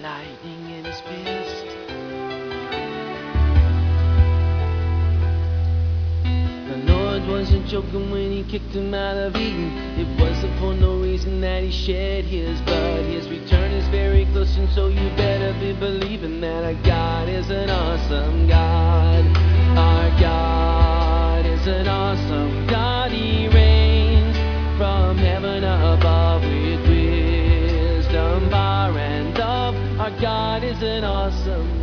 lightning in his fist. The Lord wasn't joking when he kicked him out of Eden. It wasn't for no reason that he shed his blood. His return is very close, and so you better be believing that our God is an awesome God. Our God is an awesome God. He reigns from heaven above with wisdom, power, and love. Our God is an awesome